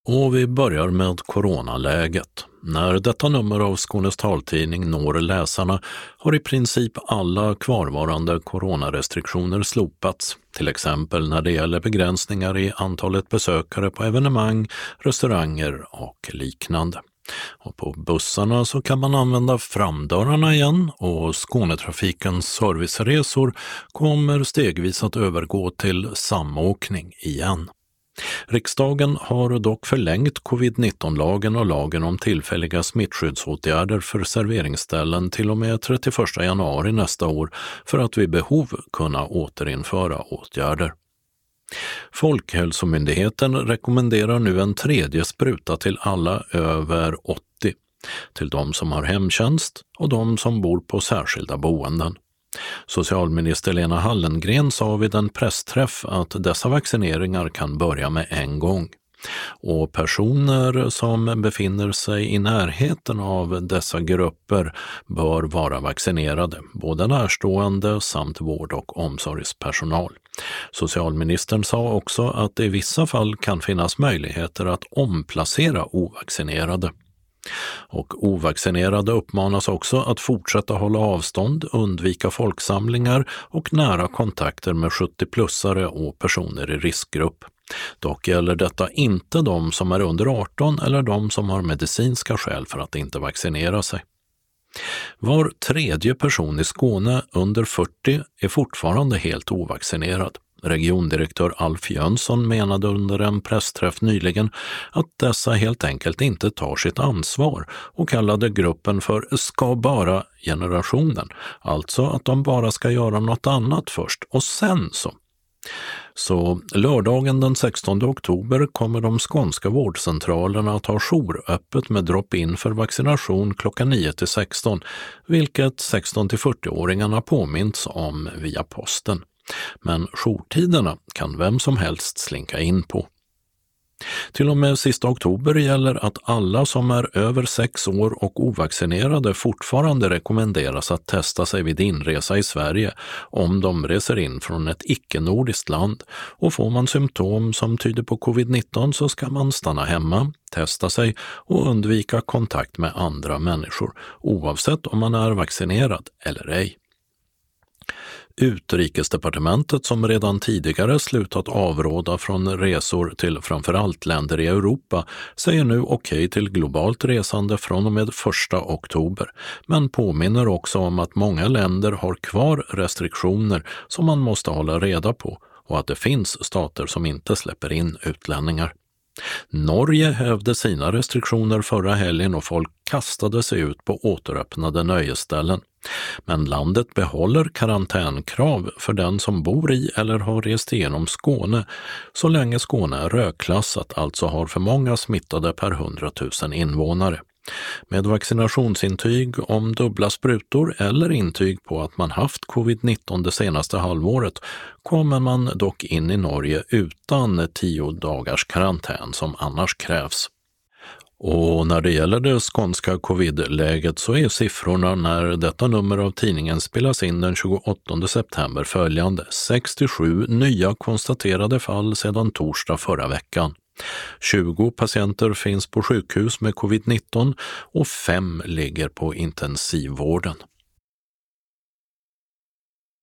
Och vi börjar med coronaläget. När detta nummer av Skånes taltidning når läsarna har i princip alla kvarvarande coronarestriktioner slopats, till exempel när det gäller begränsningar i antalet besökare på evenemang, restauranger och liknande. Och på bussarna så kan man använda framdörrarna igen och Skånetrafikens serviceresor kommer stegvis att övergå till samåkning igen. Riksdagen har dock förlängt covid-19-lagen och lagen om tillfälliga smittskyddsåtgärder för serveringsställen till och med 31 januari nästa år för att vid behov kunna återinföra åtgärder. Folkhälsomyndigheten rekommenderar nu en tredje spruta till alla över 80, till de som har hemtjänst och de som bor på särskilda boenden. Socialminister Lena Hallengren sa vid en pressträff att dessa vaccineringar kan börja med en gång. Och personer som befinner sig i närheten av dessa grupper bör vara vaccinerade, både närstående samt vård- och omsorgspersonal. Socialministern sa också att det i vissa fall kan finnas möjligheter att omplacera ovaccinerade. Och ovaccinerade uppmanas också att fortsätta hålla avstånd, undvika folksamlingar och nära kontakter med 70-plussare och personer i riskgrupp. Dock gäller detta inte de som är under 18 eller de som har medicinska skäl för att inte vaccinera sig. Var tredje person i Skåne under 40 är fortfarande helt ovaccinerad. Regiondirektör Alf Jönsson menade under en pressträff nyligen att dessa helt enkelt inte tar sitt ansvar och kallade gruppen för ska bara-generationen, alltså att de bara ska göra något annat först och sen så. Så lördagen den 16 oktober kommer de skånska vårdcentralerna att ha jouröppet med drop-in för vaccination klockan 9-16, vilket 16-40-åringarna påminns om via posten. Men jourtiderna kan vem som helst slinka in på. Till och med sista oktober gäller att alla som är över 6 år och ovaccinerade fortfarande rekommenderas att testa sig vid inresa i Sverige om de reser in från ett icke-nordiskt land, och får man symptom som tyder på covid-19 så ska man stanna hemma, testa sig och undvika kontakt med andra människor, oavsett om man är vaccinerad eller ej. Utrikesdepartementet, som redan tidigare slutat avråda från resor till framförallt länder i Europa, säger nu okej till globalt resande från och med 1 oktober, men påminner också om att många länder har kvar restriktioner som man måste hålla reda på och att det finns stater som inte släpper in utlänningar. Norge hävde sina restriktioner förra helgen och folk kastade sig ut på återöppnade nöjesställen. Men landet behåller karantänkrav för den som bor i eller har rest igenom Skåne så länge Skåne är rödklassat, alltså har för många smittade per 100 000 invånare. Med vaccinationsintyg om dubbla sprutor eller intyg på att man haft covid-19 det senaste halvåret kommer man dock in i Norge utan 10 dagars karantän som annars krävs. Och när det gäller det skånska covid-läget så är siffrorna när detta nummer av tidningen spelas in den 28 september följande: 67 nya konstaterade fall sedan torsdag förra veckan. 20 patienter finns på sjukhus med covid-19 och 5 ligger på intensivvården.